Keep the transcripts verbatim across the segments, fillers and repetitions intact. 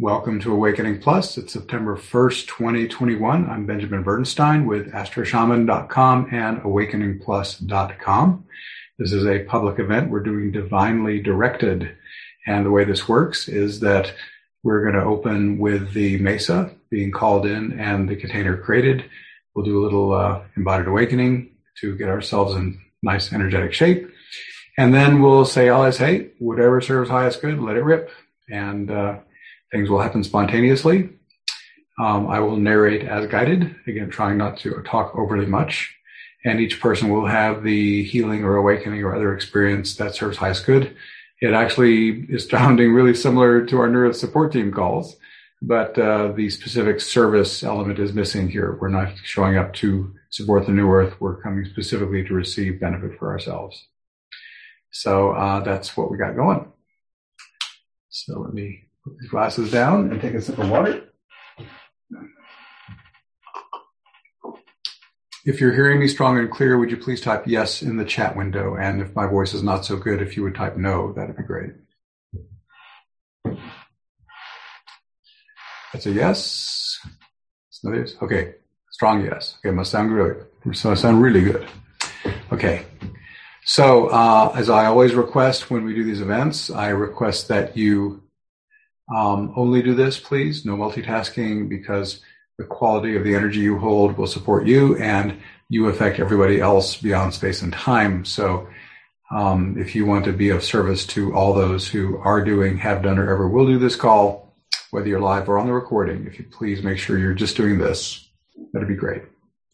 Welcome to Awakening Plus. It's September first, twenty twenty-one. I'm Benjamin Bernstein with astro shaman dot com and awakening plus dot com. This is a public event. We're doing divinely directed. And the way this works is that we're going to open with the mesa being called in and the container created. We'll do a little uh, embodied awakening to get ourselves in nice energetic shape. And then we'll say, L S A, whatever serves highest good, let it rip. And uh, things will happen spontaneously. Um, I will narrate as guided, again, trying not to talk overly much. And each person will have the healing or awakening or other experience that serves highest good. It actually is sounding really similar to our neuro support team calls, but uh, the specific service element is missing here. We're not showing up to support the new earth. We're coming specifically to receive benefit for ourselves. So uh, that's what we got going. So let me put these glasses down and take a sip of water. If you're hearing me strong and clear, would you please type yes in the chat window? And if my voice is not so good, if you would type no, that'd be great. That's a yes. It's no yes. Okay. Strong yes. Okay. Must sound good. Must sound really good. Okay. So, uh, as I always request when we do these events, I request that you um, only do this, please. No multitasking, because the quality of the energy you hold will support you, and you affect everybody else beyond space and time. So, um, if you want to be of service to all those who are doing, have done, or ever will do this call, whether you're live or on the recording, if you please make sure you're just doing this, that'd be great.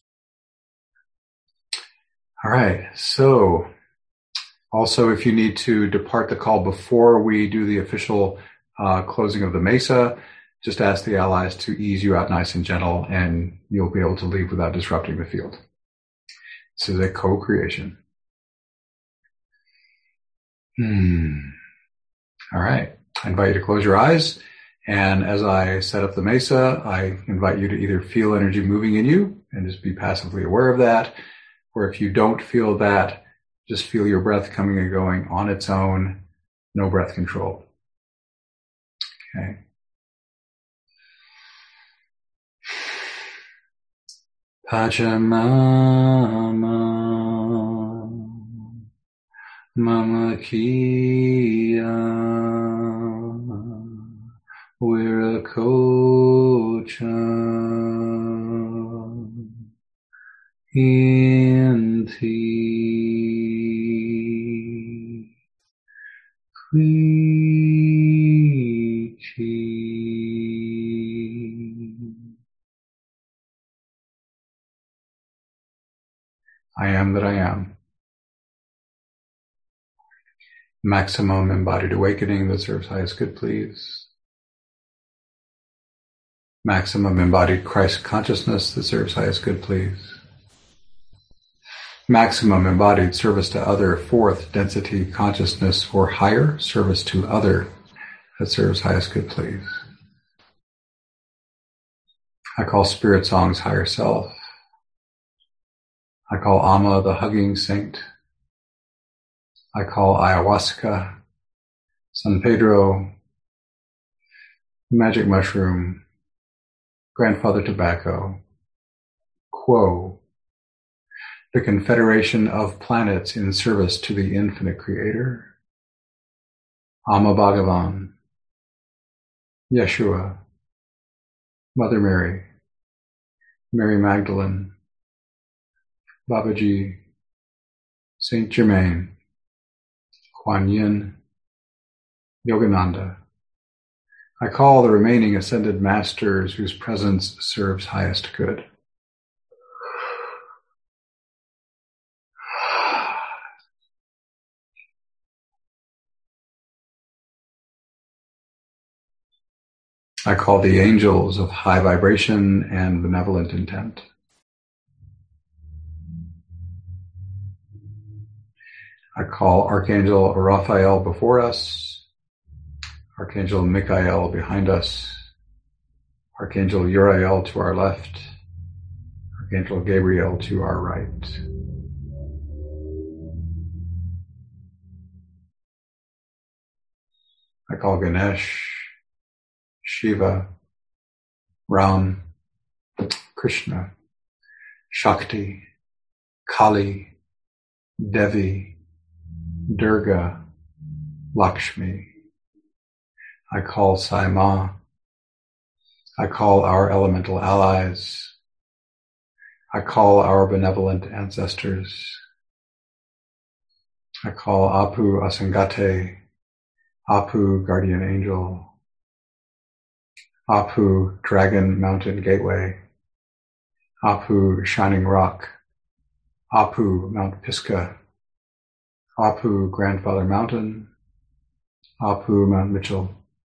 All right. So, also, if you need to depart the call before we do the official uh, closing of the mesa, just ask the allies to ease you out nice and gentle, and you'll be able to leave without disrupting the field. This is a co-creation. Hmm. All right. I invite you to close your eyes. And as I set up the mesa, I invite you to either feel energy moving in you and just be passively aware of that. Or if you don't feel that, just feel your breath coming and going on its own. No breath control. Okay. Pachamama, Mama Kia, Viracocha, Inti, Quichi. I am that I am. Maximum embodied awakening that serves highest good, please. Maximum embodied Christ consciousness that serves highest good, please. Maximum embodied service to other, fourth density consciousness or higher service to other that serves highest good, please. I call spirit songs higher self. I call Amma the hugging saint. I call ayahuasca, San Pedro, magic mushroom, grandfather tobacco, Quo, the confederation of planets in service to the infinite creator, Amma Bhagavan, Yeshua, Mother Mary, Mary Magdalene, Babaji, Saint Germain, Kuan Yin, Yogananda. I call the remaining ascended masters whose presence serves highest good. I call the angels of high vibration and benevolent intent. I call Archangel Raphael before us, Archangel Michael behind us, Archangel Uriel to our left, Archangel Gabriel to our right. I call Ganesh, Shiva, Ram, Krishna, Shakti, Kali, Devi, Durga, Lakshmi. I call Sai Ma. I call our elemental allies. I call our benevolent ancestors. I call Apu Asangate, Apu Guardian Angel, Apu Dragon Mountain Gateway, Apu Shining Rock, Apu Mount Pisgah, Apu Grandfather Mountain, Apu Mount Mitchell.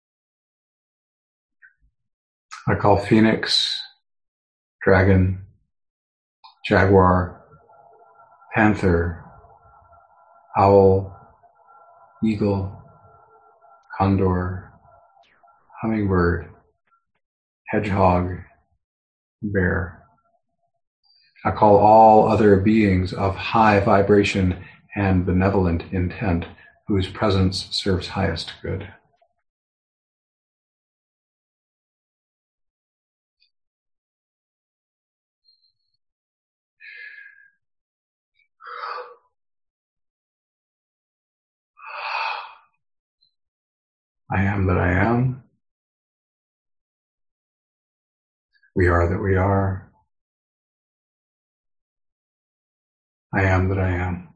I call Phoenix, Dragon, Jaguar, Panther, Owl, Eagle, Condor, Hummingbird, Hedgehog, Bear. I call all other beings of high vibration and benevolent intent whose presence serves highest good. I am that I am. We are that we are. I am that I am.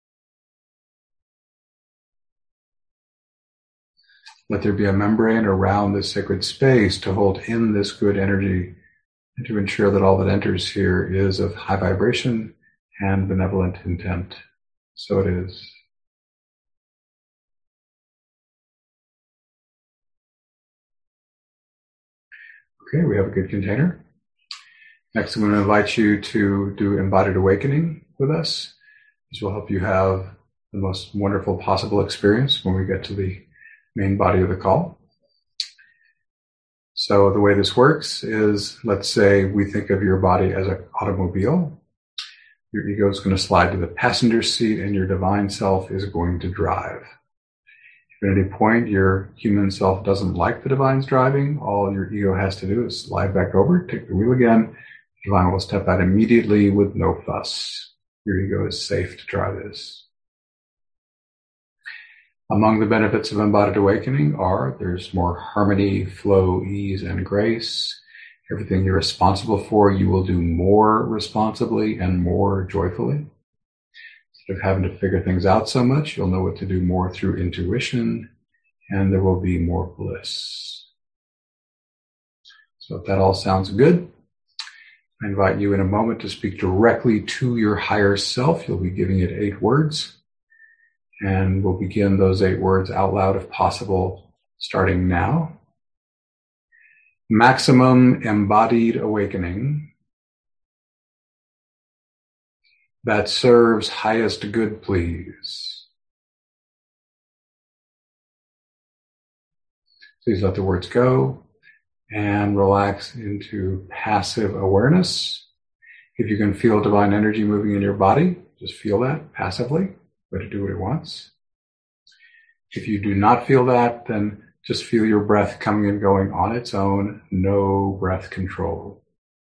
Let there be a membrane around this sacred space to hold in this good energy and to ensure that all that enters here is of high vibration and benevolent intent. So it is. Okay, we have a good container. Next, I'm going to invite you to do embodied awakening with us. This will help you have the most wonderful possible experience when we get to the main body of the call. So the way this works is, let's say we think of your body as an automobile. Your ego is going to slide to the passenger seat and your divine self is going to drive. If at any point your human self doesn't like the divine's driving, all your ego has to do is slide back over, take the wheel again. The divine will step out immediately with no fuss. Your ego is safe to try this. Among the benefits of embodied awakening are there's more harmony, flow, ease, and grace. Everything you're responsible for, you will do more responsibly and more joyfully. Instead of having to figure things out so much, you'll know what to do more through intuition, and there will be more bliss. So if that all sounds good, I invite you in a moment to speak directly to your higher self. You'll be giving it eight words, and we'll begin those eight words out loud if possible, starting now. Maximum embodied awakening that serves highest good, please. Please let the words go and relax into passive awareness. If you can feel divine energy moving in your body, just feel that passively. Let it do what it wants. If you do not feel that, then just feel your breath coming and going on its own, no breath control.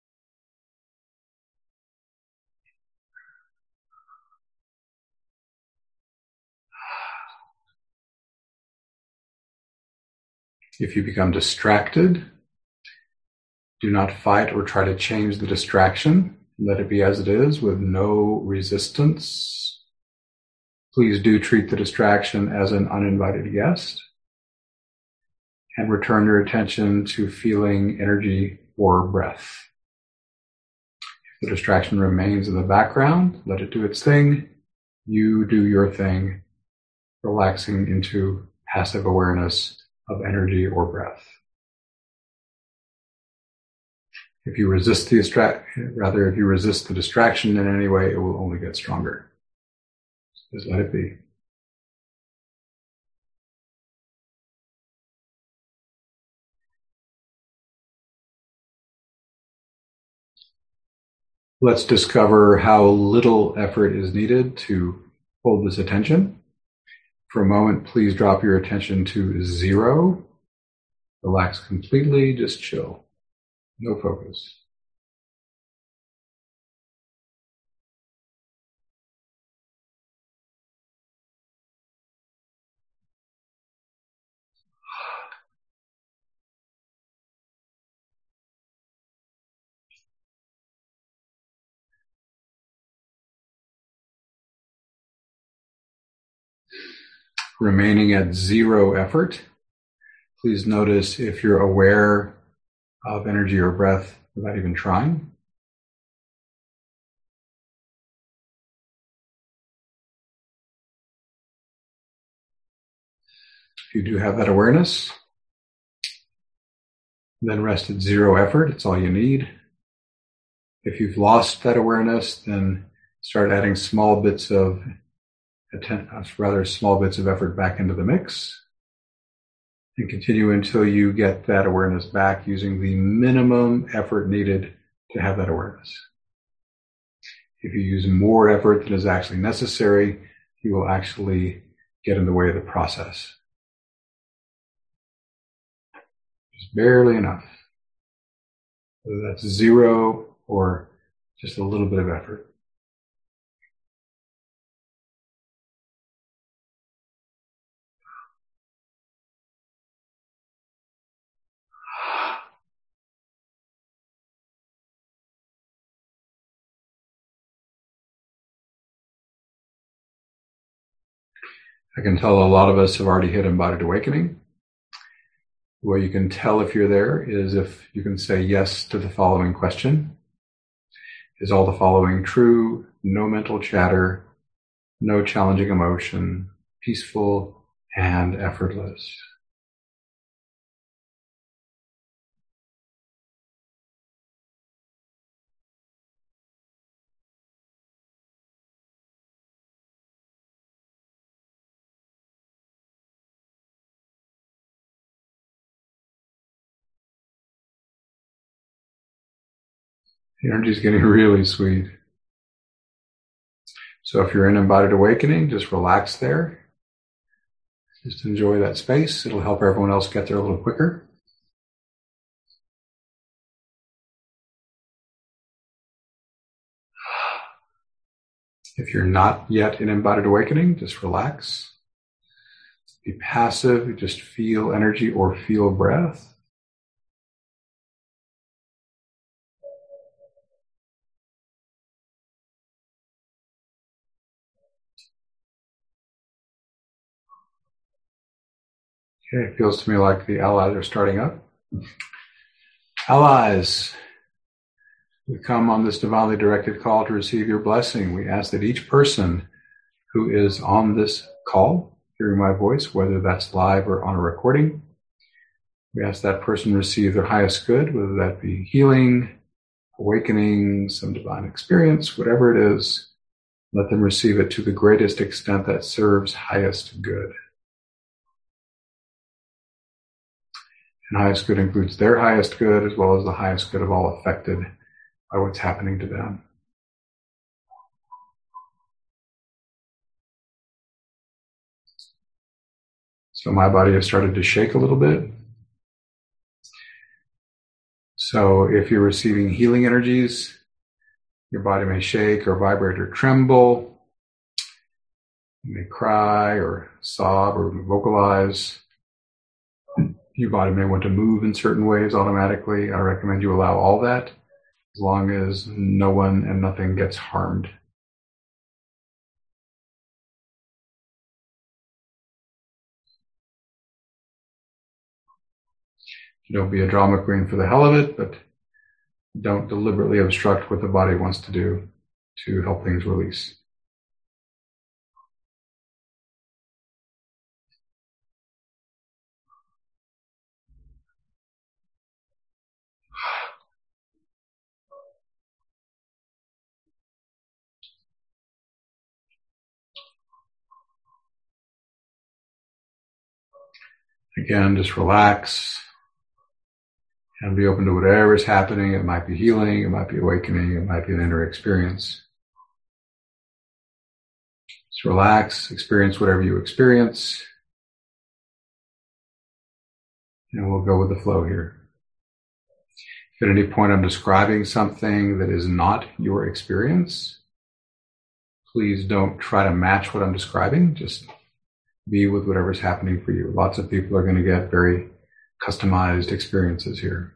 If you become distracted, do not fight or try to change the distraction. Let it be as it is with no resistance. Please do treat the distraction as an uninvited guest and return your attention to feeling energy or breath. If the distraction remains in the background, let it do its thing. You do your thing, relaxing into passive awareness of energy or breath. If you resist the distract, rather, if you resist the distraction in any way, it will only get stronger. Just let it be. Let's discover how little effort is needed to hold this attention. For a moment, please drop your attention to zero. Relax completely, just chill. No focus. Remaining at zero effort. Please notice if you're aware of energy or breath without even trying. If you do have that awareness, then rest at zero effort. It's all you need. If you've lost that awareness, then start adding small bits of rather small bits of effort back into the mix, and continue until you get that awareness back using the minimum effort needed to have that awareness. If you use more effort than is actually necessary, you will actually get in the way of the process. Just barely enough. Whether that's zero or just a little bit of effort. I can tell a lot of us have already hit embodied awakening. The way you can tell if you're there is if you can say yes to the following question. Is all the following true? No mental chatter, no challenging emotion, peaceful and effortless. The energy is getting really sweet. So if you're in embodied awakening, just relax there. Just enjoy that space. It'll help everyone else get there a little quicker. If you're not yet in embodied awakening, just relax. Be passive, just feel energy or feel breath. Okay, it feels to me like the allies are starting up. Allies, we come on this divinely directed call to receive your blessing. We ask that each person who is on this call, hearing my voice, whether that's live or on a recording, we ask that person receive their highest good, whether that be healing, awakening, some divine experience, whatever it is. Let them receive it to the greatest extent that serves highest good. And highest good includes their highest good as well as the highest good of all affected by what's happening to them. So my body has started to shake a little bit. So if you're receiving healing energies, your body may shake or vibrate or tremble. You may cry or sob or vocalize. Your body may want to move in certain ways automatically. I recommend you allow all that as long as no one and nothing gets harmed. Don't be a drama queen for the hell of it, but don't deliberately obstruct what the body wants to do to help things release. Again, just relax and be open to whatever is happening. It might be healing, it might be awakening, it might be an inner experience. Just relax, experience whatever you experience. and we'll go with the flow here. If at any point I'm describing something that is not your experience, please don't try to match what I'm describing. Just be with whatever's happening for you. Lots of people are going to get very customized experiences here.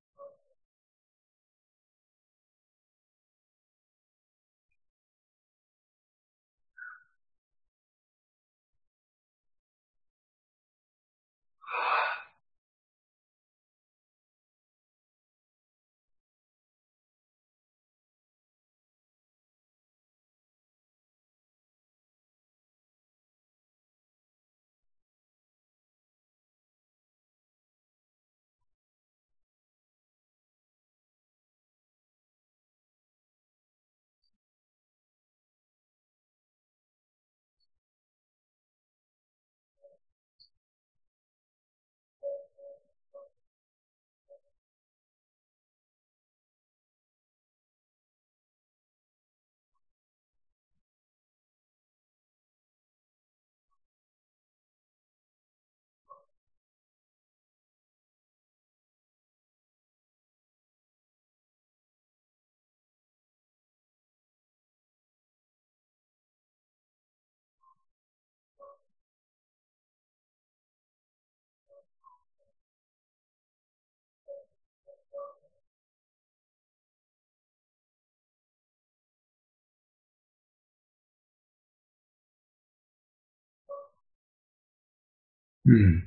Hmm.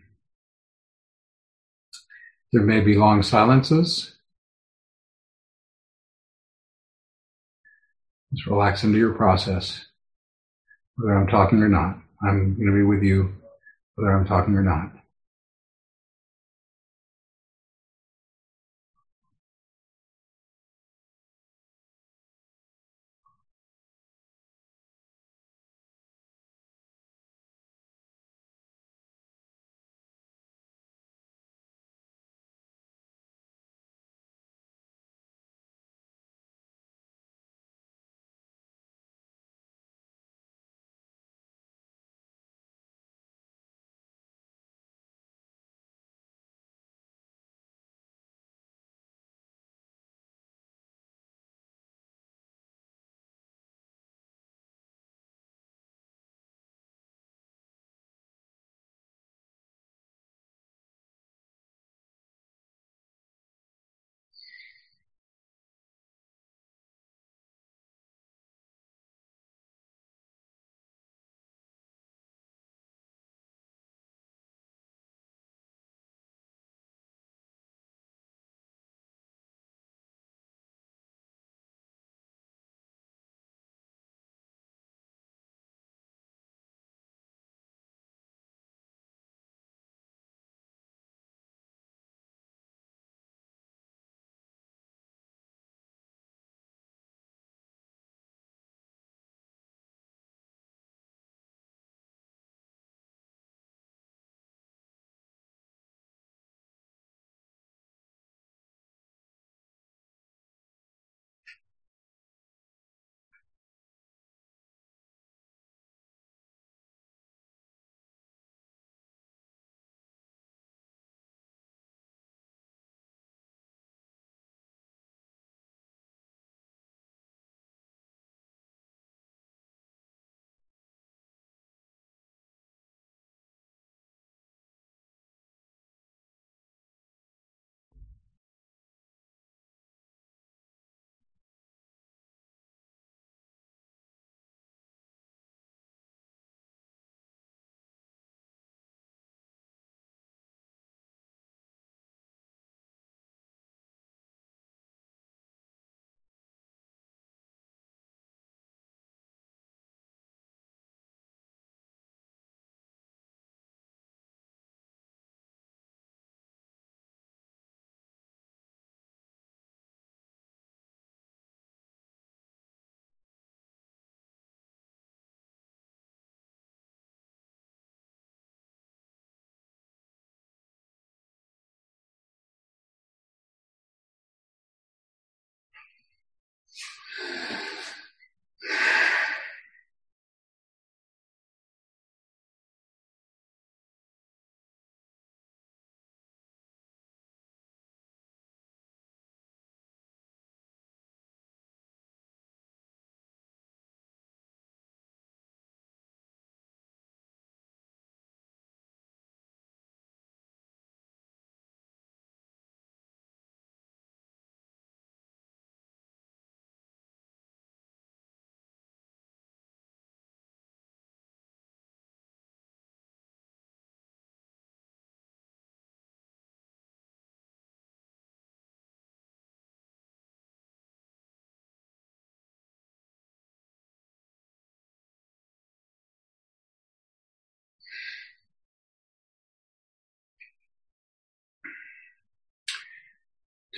There may be long silences. Just relax into your process, whether I'm talking or not. I'm going to be with you, whether I'm talking or not.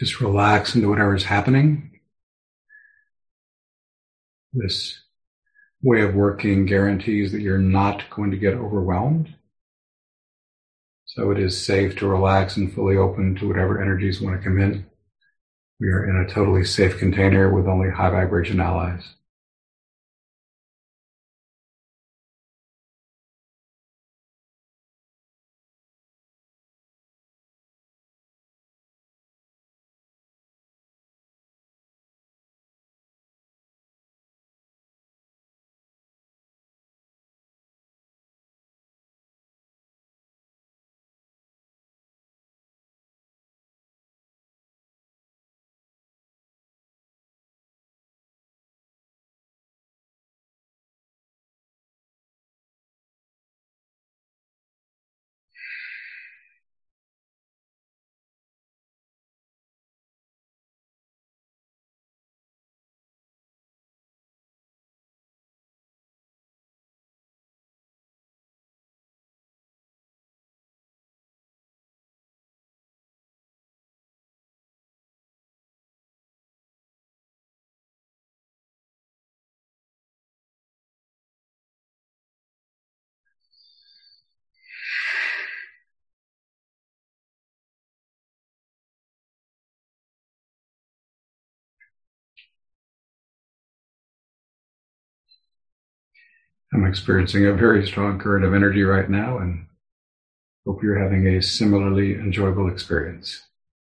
Just relax into whatever's happening. This way of working guarantees that you're not going to get overwhelmed. So it is safe to relax and fully open to whatever energies want to come in. We are in a totally safe container with only high vibration allies. I'm experiencing a very strong current of energy right now and hope you're having a similarly enjoyable experience.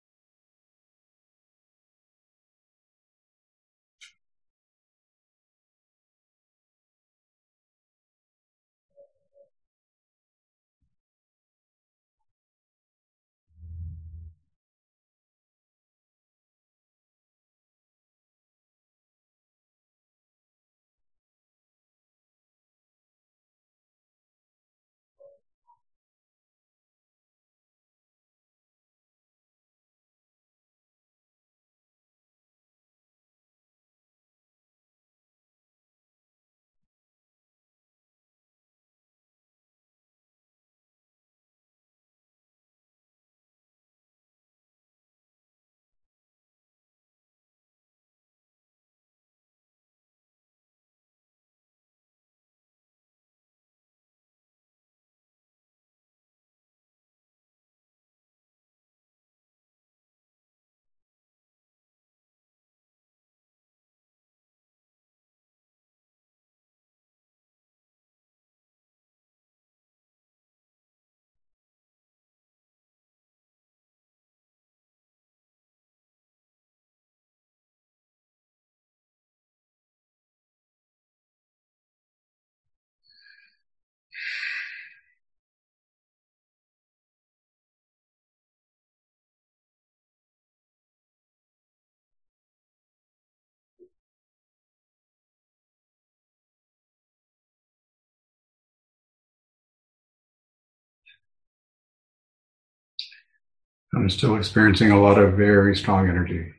I'm still experiencing a lot of very strong energy.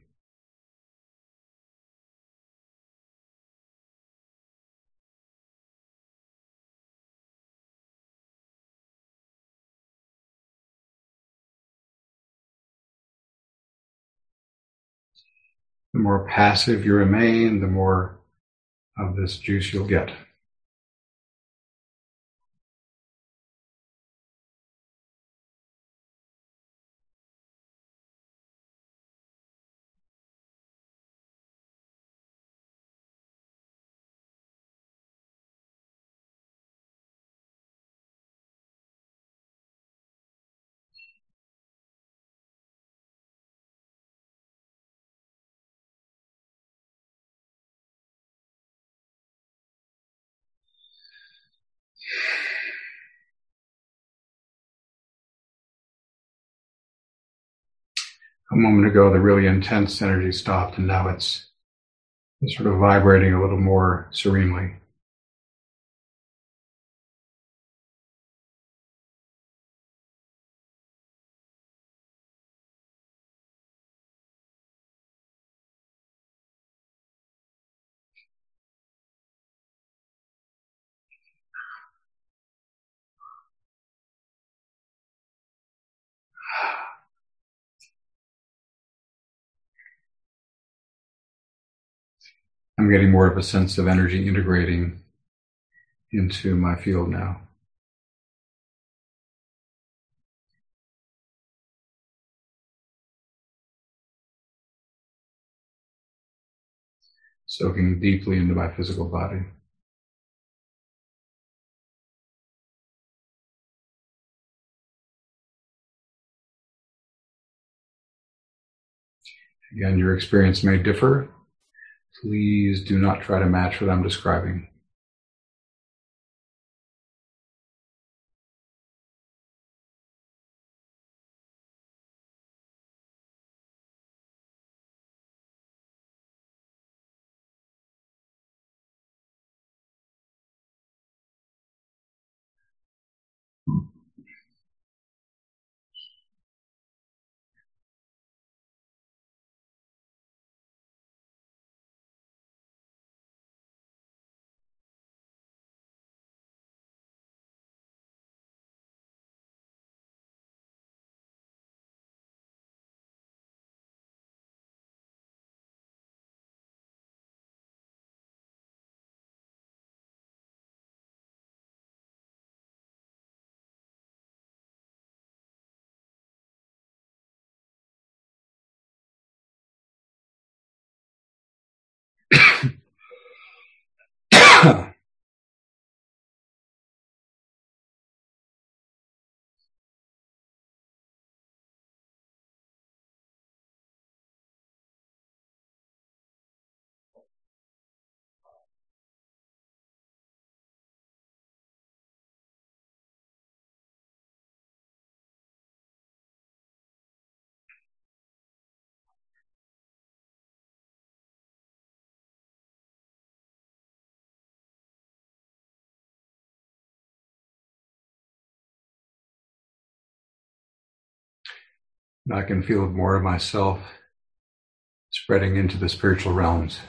The more passive you remain, the more of this juice you'll get. A moment ago, the really intense energy stopped, and now it's, it's sort of vibrating a little more serenely. I'm getting more of a sense of energy integrating into my field now. Soaking deeply into my physical body. Again, your experience may differ. Please do not try to match what I'm describing. I can feel more of myself spreading into the spiritual realms.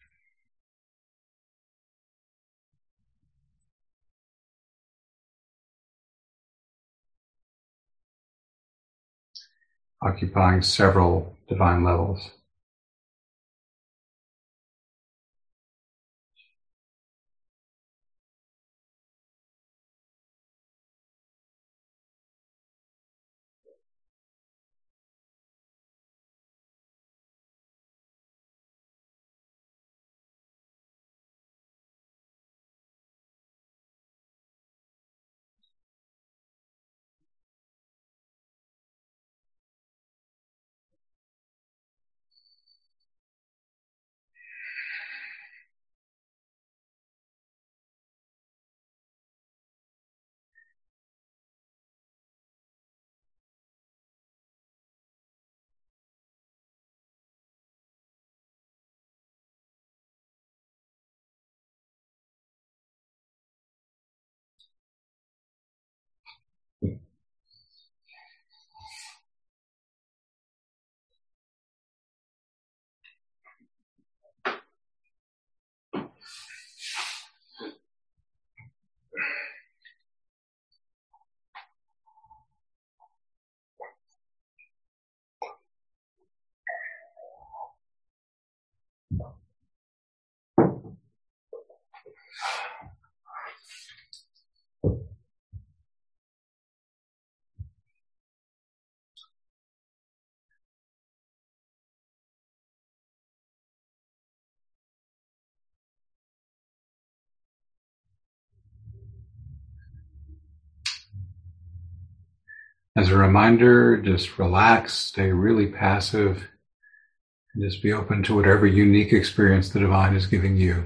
Occupying several divine levels. As a reminder, just relax, stay really passive, and just be open to whatever unique experience the divine is giving you.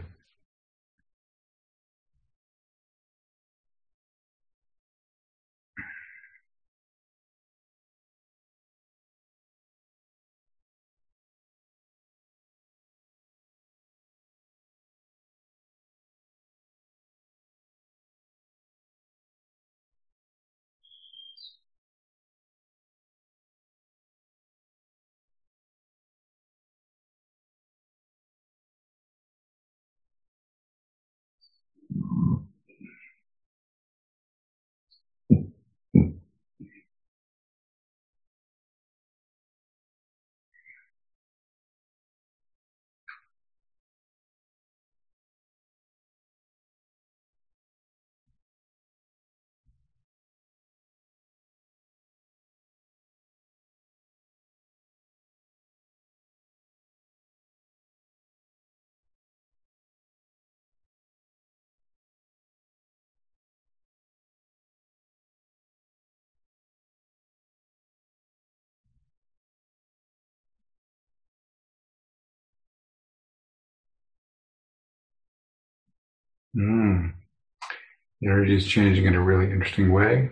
Mm. The energy is changing in a really interesting way.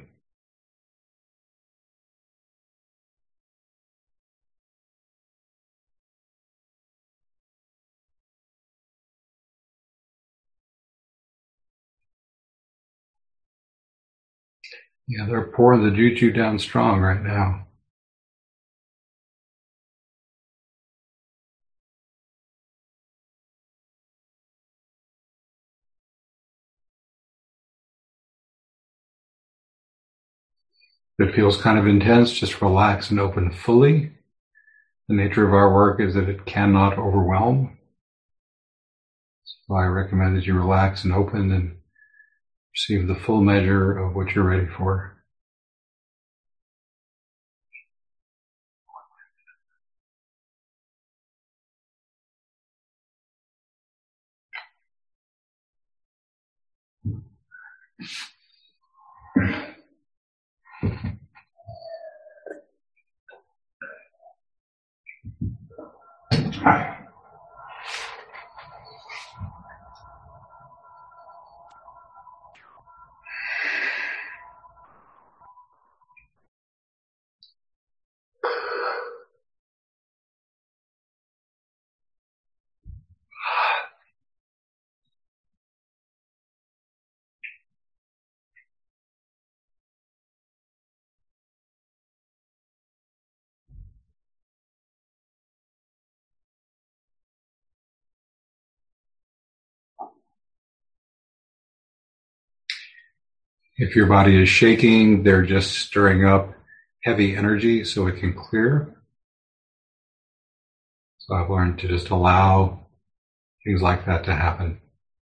Yeah, they're pouring the juju down strong right now. If it feels kind of intense, just relax and open fully. The nature of our work is that it cannot overwhelm. So I recommend that you relax and open and receive the full measure of what you're ready for. If your body is shaking, they're just stirring up heavy energy so it can clear. So I've learned to just allow things like that to happen.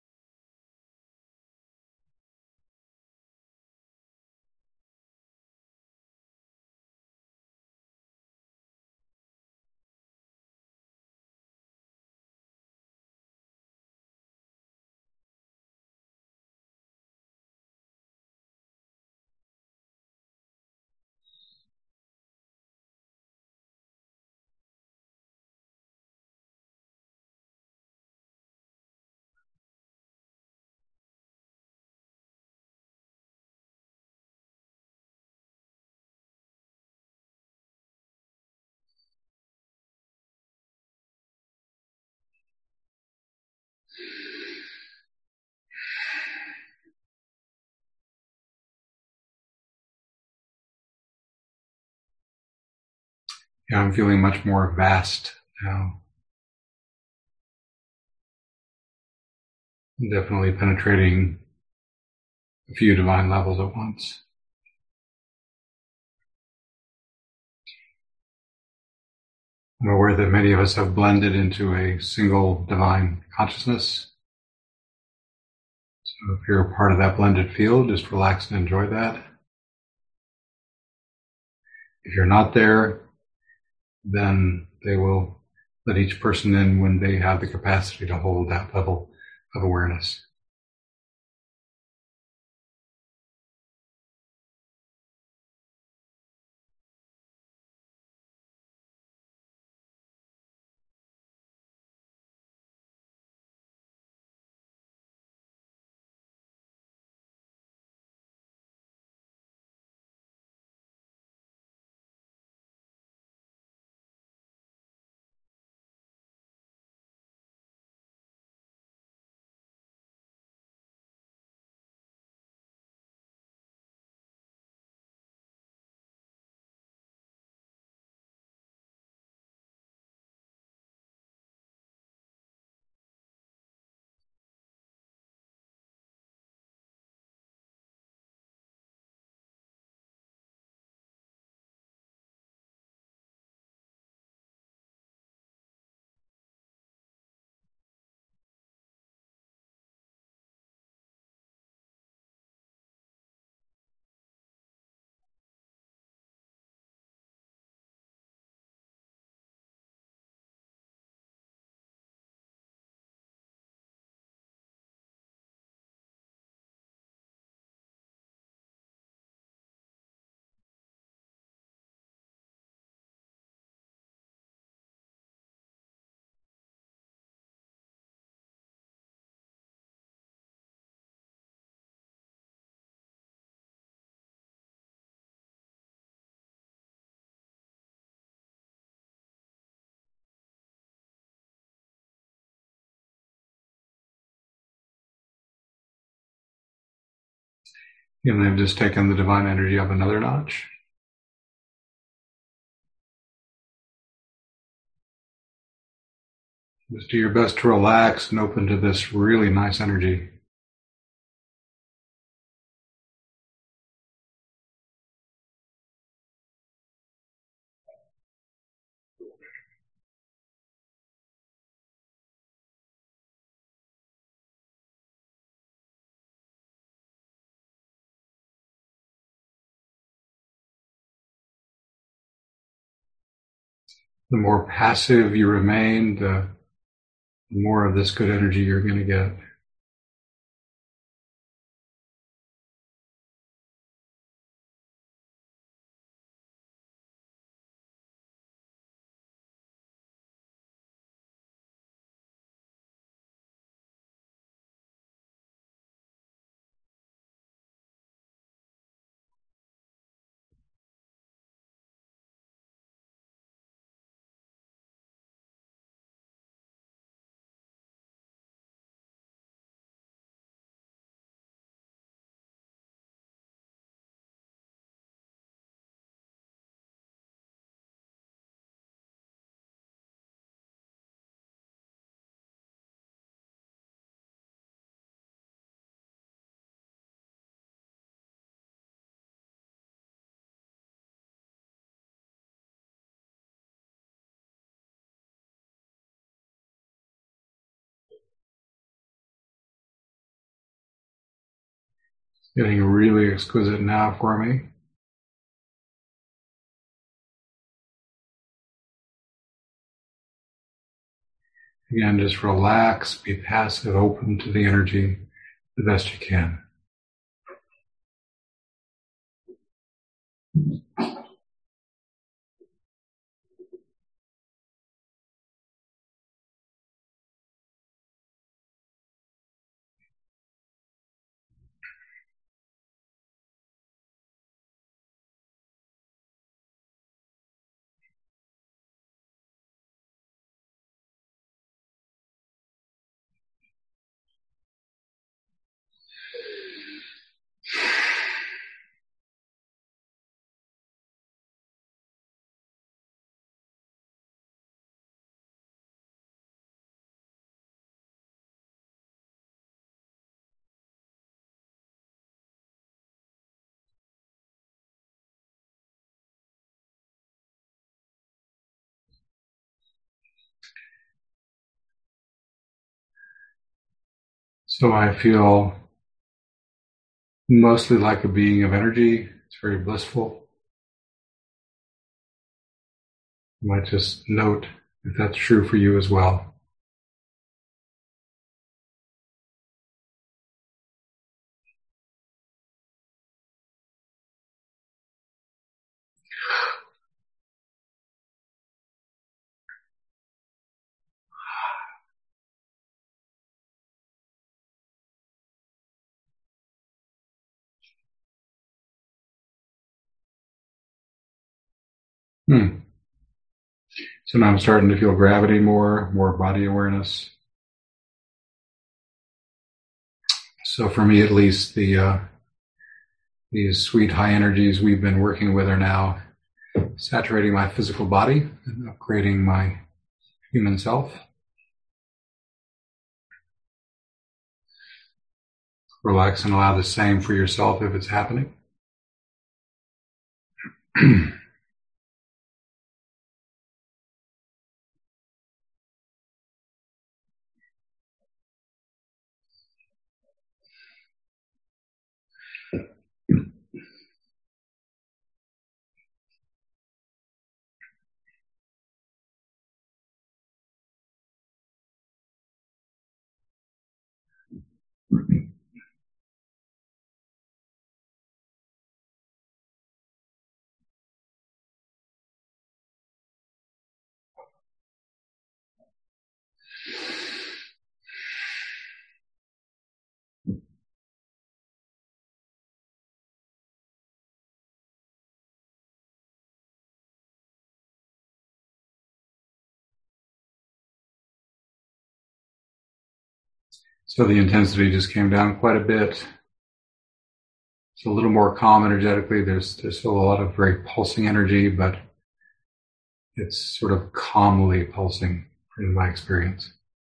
Yeah, I'm feeling much more vast now. I'm definitely penetrating a few divine levels at once. I'm aware that many of us have blended into a single divine consciousness. So if you're a part of that blended field, just relax and enjoy that. If you're not there, then they will let each person in when they have the capacity to hold that level of awareness. And then just taken the divine energy up another notch. Just do your best to relax and open to this really nice energy. The more passive you remain, the more of this good energy you're going to get. Getting really exquisite now for me. Again, just relax, be passive, open to the energy the best you can. So I feel mostly like a being of energy. It's very blissful. You might just note if that's true for you as well. Hmm. So now I'm starting to feel gravity more, more body awareness. So for me, at least, the uh, these sweet high energies we've been working with are now saturating my physical body and upgrading my human self. Relax and allow the same for yourself if it's happening. So the intensity just came down quite a bit. It's a little more calm energetically. There's there's still a lot of very pulsing energy, but it's sort of calmly pulsing in my experience.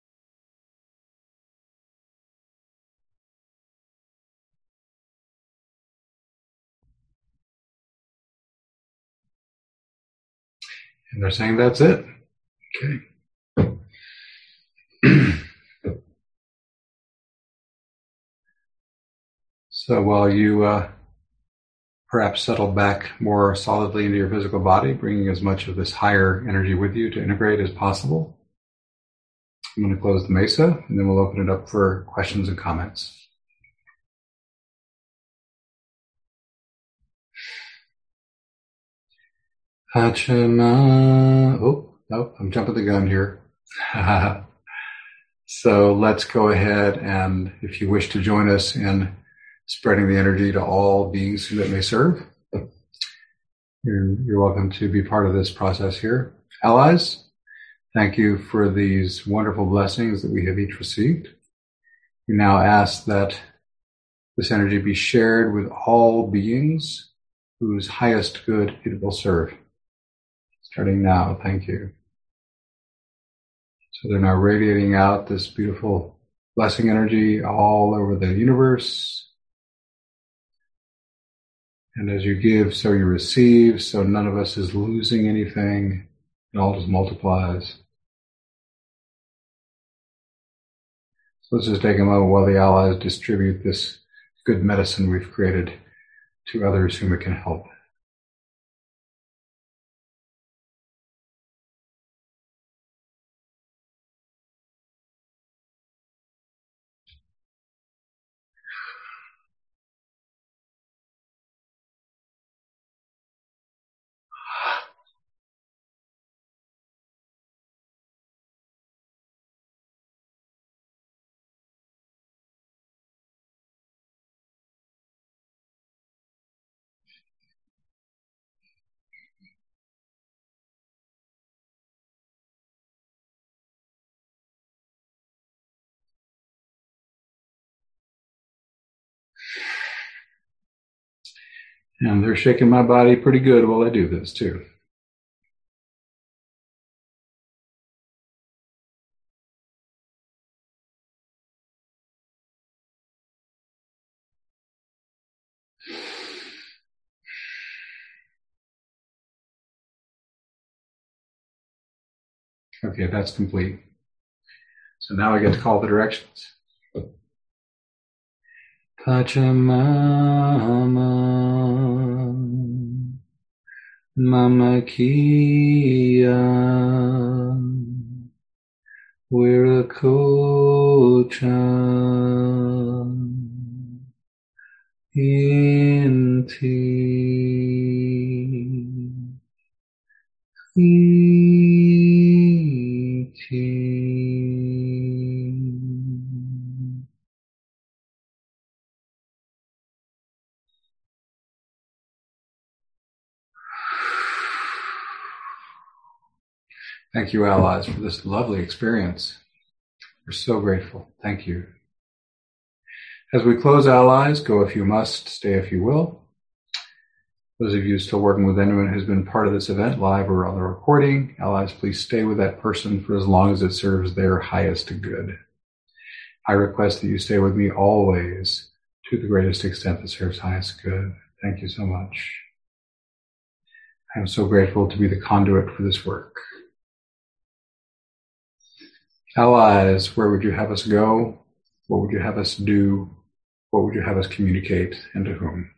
And they're saying that's it. Okay. So while you uh, perhaps settle back more solidly into your physical body, bringing as much of this higher energy with you to integrate as possible, I'm going to close the mesa, and then we'll open it up for questions and comments. Pachama. Oh, oh, I'm jumping the gun here. So let's go ahead, and if you wish to join us in spreading the energy to all beings whom it may serve, you're, you're welcome to be part of this process here. Allies, thank you for these wonderful blessings that we have each received. We now ask that this energy be shared with all beings whose highest good it will serve. Starting now, thank you. So they're now radiating out this beautiful blessing energy all over the universe. And as you give, so you receive, so none of us is losing anything. It all just multiplies. So let's just take a moment while the allies distribute this good medicine we've created to others whom it can help. And they're shaking my body pretty good while I do this too. Okay, that's complete. So now I get to call the directions. Pachamama Mama Kia Viracocha Inti Iti. Thank you, allies, for this lovely experience. We're so grateful. Thank you. As we close, allies, go if you must, stay if you will. Those of you still working with anyone who's been part of this event, live or on the recording, allies, please stay with that person for as long as it serves their highest good. I request that you stay with me always to the greatest extent that serves highest good. Thank you so much. I am so grateful to be the conduit for this work. Allies, where would you have us go? What would you have us do? What would you have us communicate, and to whom?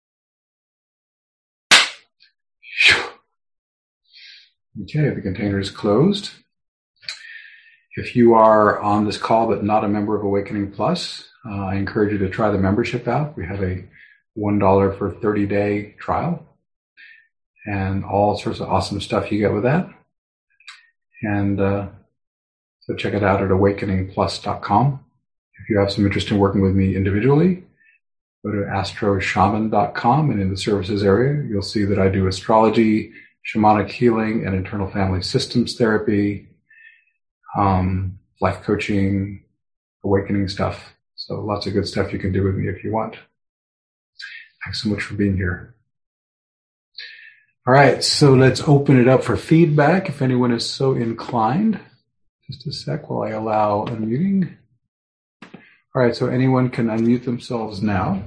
Okay, the container is closed. If you are on this call but not a member of Awakening Plus, uh, I encourage you to try the membership out. We have a one dollar for thirty-day trial and all sorts of awesome stuff you get with that. And uh, so check it out at awakening plus dot com. If you have some interest in working with me individually, go to astro shaman dot com, and in the services area, you'll see that I do astrology, shamanic healing, and internal family systems therapy, um, life coaching, awakening stuff. So lots of good stuff you can do with me if you want. Thanks so much for being here. All right, so let's open it up for feedback if anyone is so inclined. Just a sec while I allow unmuting. All right, so anyone can unmute themselves now.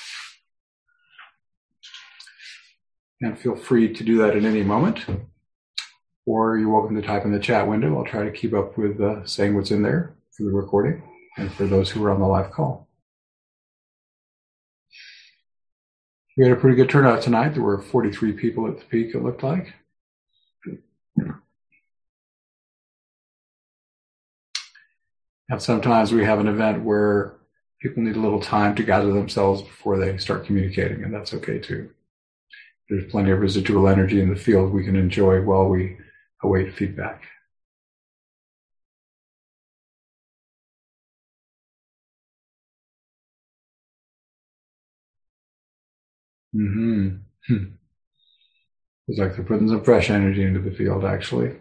And feel free to do that at any moment. Or you're welcome to type in the chat window. I'll try to keep up with uh, saying what's in there for the recording and for those who are on the live call. We had a pretty good turnout tonight. There were forty-three people at the peak, it looked like. And sometimes we have an event where people need a little time to gather themselves before they start communicating, and that's okay too. There's plenty of residual energy in the field we can enjoy while we await feedback. Mm-hmm. It's like they're putting some fresh energy into the field, actually.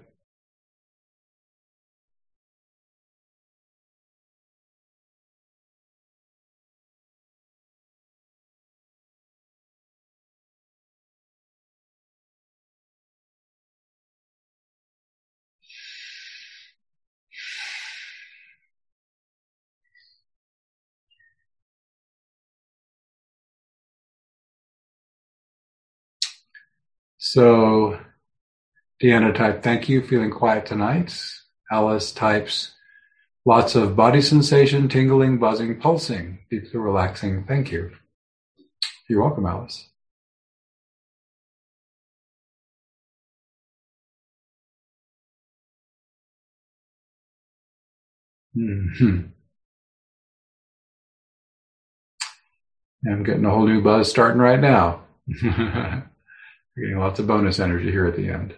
So Deanna typed, thank you, feeling quiet tonight. Alice types, lots of body sensation, tingling, buzzing, pulsing, deeply relaxing, thank you. You're welcome, Alice. Mm-hmm. I'm getting a whole new buzz starting right now. Getting lots of bonus energy here at the end.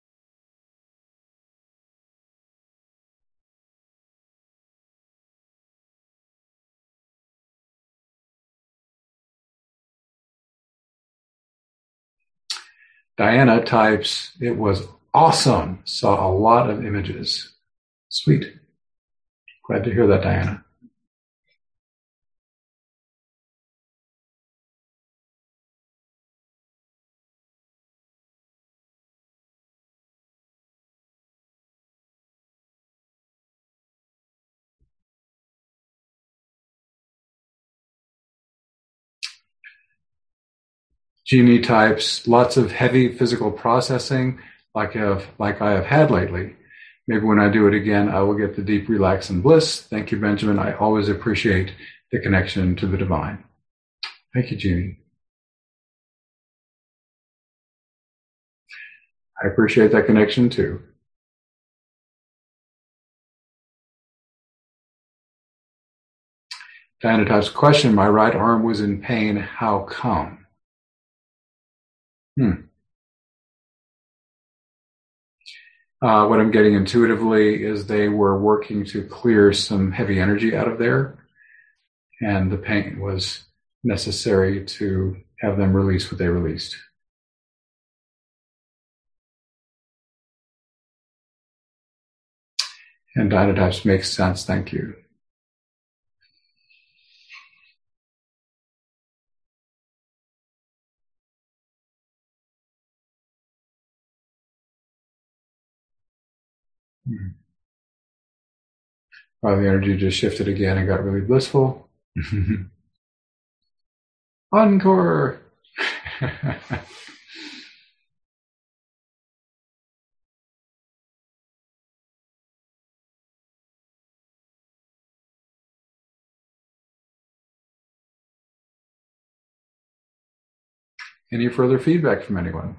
Diana types, it was awesome. Saw a lot of images. Sweet. Glad to hear that, Diana. Jeannie types, lots of heavy physical processing like I've, like I have had lately. Maybe when I do it again, I will get the deep relax and bliss. Thank you, Benjamin. I always appreciate the connection to the divine. Thank you, Jeannie. I appreciate that connection too. Diana types, question, my right arm was in pain. How come? Hmm. Uh, what I'm getting intuitively is they were working to clear some heavy energy out of there, and the pain was necessary to have them release what they released. And Diana types makes sense. Thank you. Hmm. Oh, the energy just shifted again and got really blissful. Encore! Any further feedback from anyone?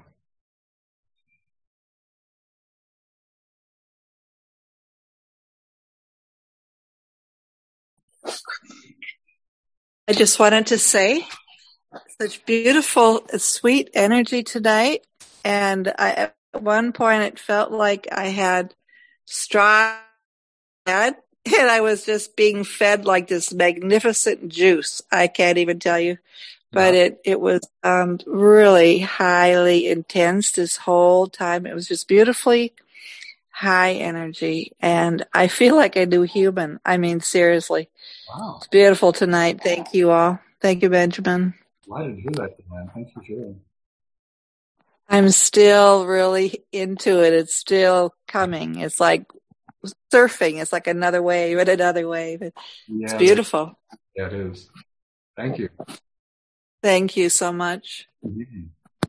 I just wanted to say, such beautiful, sweet energy tonight. And I, at one point, it felt like I had straw, and I was just being fed like this magnificent juice. I can't even tell you, but wow. it it was um, really highly intense this whole time. It was just beautifully high energy, and I feel like a new human. I mean, seriously. Wow. It's beautiful tonight. Thank you all. Thank you, Benjamin. Glad to hear that, man. Thanks for sharing. I'm still really into it. It's still coming. It's like surfing. It's like another wave and another wave. It's Yeah, beautiful. yeah, it is. Thank you. Thank you so much. Mm-hmm.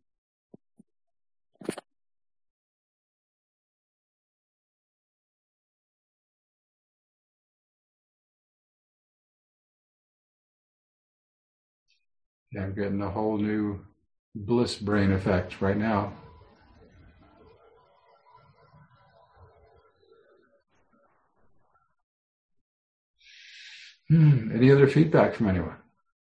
Yeah, I'm getting a whole new bliss brain effect right now. Hmm. Any other feedback from anyone?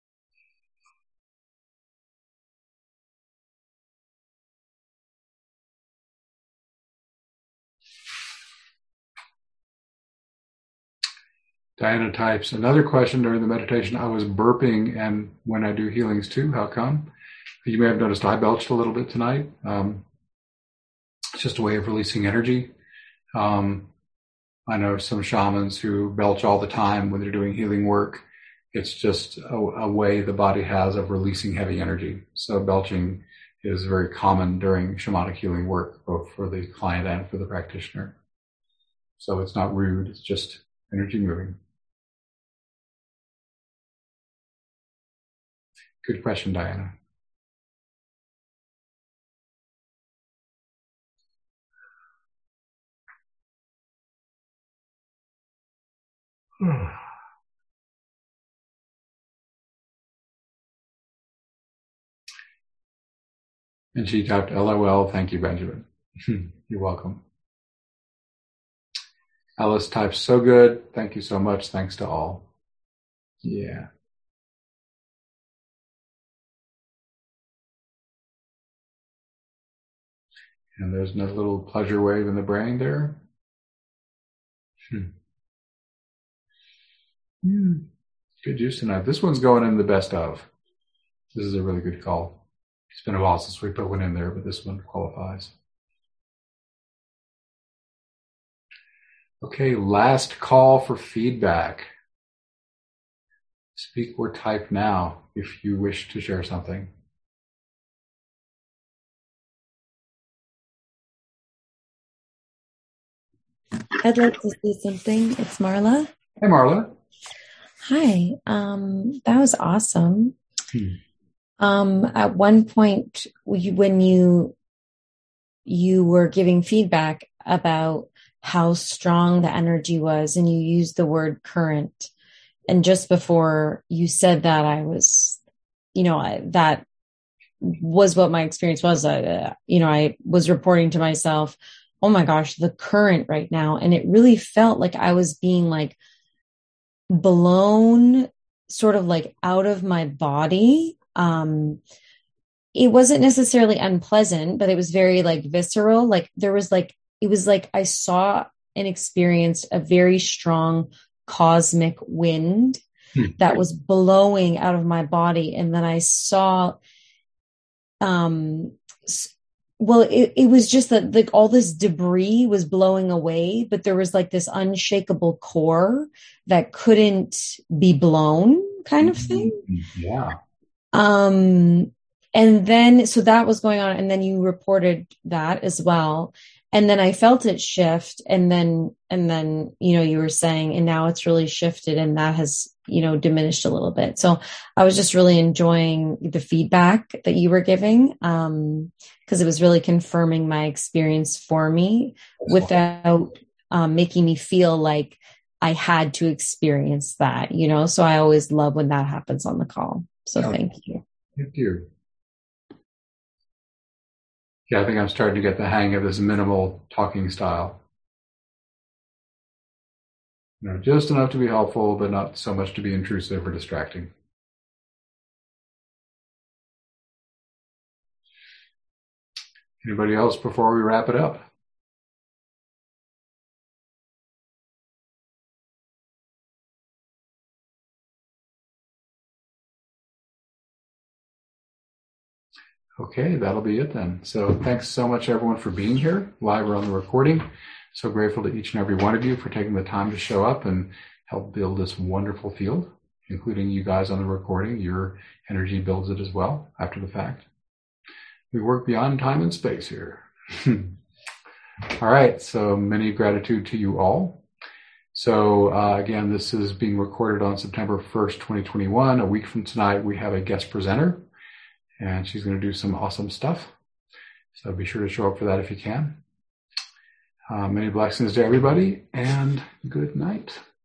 Diana types, another question during the meditation. I was burping, and when I do healings too, how come? You may have noticed I belched a little bit tonight. Um, it's just a way of releasing energy. Um, I know some shamans who belch all the time when they're doing healing work. It's just a, a way the body has of releasing heavy energy. So belching is very common during shamanic healing work, both for the client and for the practitioner. So it's not rude. It's just energy moving. Good question, Diana. And she typed, L O L, thank you, Benjamin. You're welcome. Alice types, so good. Thank you so much. Thanks to all. Yeah. And there's no little pleasure wave in the brain there. Hmm. Hmm. Good use tonight. This one's going in the best of. This is a really good call. It's been a while since we put one in there, but this one qualifies. Okay, last call for feedback. Speak or type now if you wish to share something. I'd like to say something. It's Marla. Hey, Marla. Hi. Um, that was awesome. Hmm. Um, at one point, when you you were giving feedback about how strong the energy was, and you used the word current, and just before you said that, I was, you know, I, that was what my experience was. Uh, you know, I was reporting to myself, oh my gosh, the current right now. And it really felt like I was being like blown sort of like out of my body. Um, it wasn't necessarily unpleasant, but it was very like visceral. Like there was like, it was like I saw and experienced a very strong cosmic wind hmm. that was blowing out of my body. And then I saw, um, well, it, it was just that like all this debris was blowing away, but there was like this unshakable core that couldn't be blown kind of thing. Yeah. Um, and then, so that was going on. And then you reported that as well. And then I felt it shift. And then, and then, you know, you were saying, and now it's really shifted and that has, you know, diminished a little bit. So I was just really enjoying the feedback that you were giving. Um, cause it was really confirming my experience for me without, um, making me feel like I had to experience that, you know? So I always love when that happens on the call. So yeah. Thank you. Thank you. Yeah, I think I'm starting to get the hang of this minimal talking style. You know, just enough to be helpful, but not so much to be intrusive or distracting. Anybody else before we wrap it up? Okay, that'll be it then. So thanks so much, everyone, for being here live or on the recording. So grateful to each and every one of you for taking the time to show up and help build this wonderful field. including you guys on the recording. Your energy builds it as well after the fact. We work beyond time and space here. All right, so many gratitude to you all. So uh, again, this is being recorded on September first, twenty twenty-one. A week from tonight, we have a guest presenter, and she's going to do some awesome stuff. So be sure to show up for that if you can. Uh, many blessings to everybody, and good night.